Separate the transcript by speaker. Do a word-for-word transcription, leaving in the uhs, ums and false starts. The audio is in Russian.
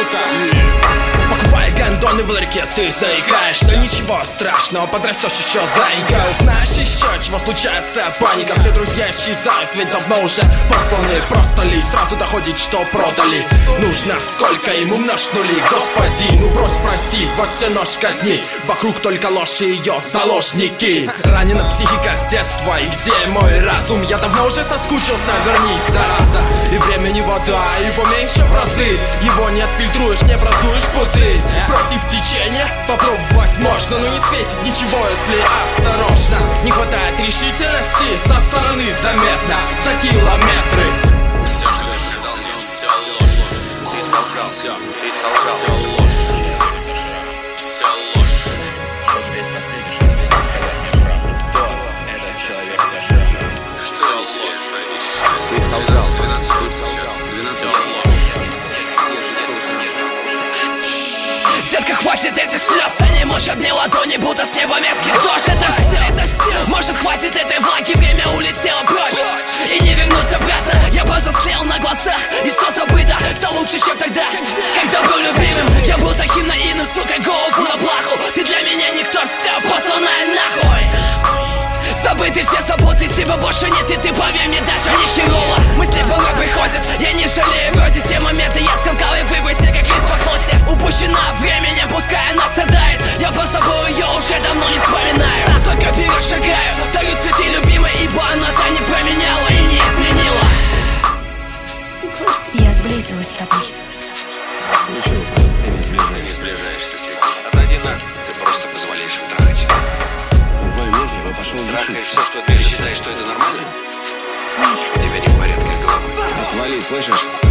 Speaker 1: сука. Покупай гандоны в ларьке, ты заикаешься. Ничего страшного, подрастешь еще зайка. Знаешь еще, чего случается паника. Все друзья исчезают, ведь давно уже посланы. Просто ли сразу доходит, что продали. Нужно сколько им умножь нули. Господи, ну брось, прости, вот тебе нож казни. Вокруг только ложь и ее заложники. Ранена психика с детства, и где мой разум? Я давно уже соскучился, вернись, зараза. И времени вода, его меньше в разы. Его не отфильтруешь, не образуешь пузырь. Против течения попробовать можно, но не светит ничего, если осторожно. Не хватает решительности, со стороны заметно за километры.
Speaker 2: Все, что я сказал, мне все ложь. Ты солгал, все, ты солгал, все ложь. Все ложь.
Speaker 3: Что здесь последнее, что ты сказать неправду? Кто этот человек зажал?
Speaker 2: Что ложь? Ты солгал, двенадцать сейчас, двенадцать ложь.
Speaker 4: Детка, хватит этих слез, они мочат мне ладони, будто с неба мерзкий дождь. Это все, это все. Может, хватит этой влаги, время улетело прочь и не вернуться обратно. Я повзрослел на глазах, и все забыто. Стал лучше, чем тогда, когда был любимым. Я был таким наивным, сука, голову на плаху. Ты для меня никто, все, посланная нахуй. Забыты все заботы, тебя больше нет, и ты, поверь мне, даже не херово. Мысли порой приходят, я не жалею, вроде те моменты я скомкал и выбросил, как лист в охоте. Упущена времени, пускай она страдает. Я по собой ее уже давно не вспоминаю. Только вперед шагаю, дарю цветы любимой, ибо она-то не променяла и не изменила.
Speaker 5: Я сблизилась с тобой.
Speaker 2: Ничего, ты не сближаешься. Ты не сближаешься с ним. Отойди на, ты просто позволяешь им трахать тебя. Трахаешь все, что ты считаешь, что это нормально? У тебя не в порядке с головой.
Speaker 6: Отвали, слышишь?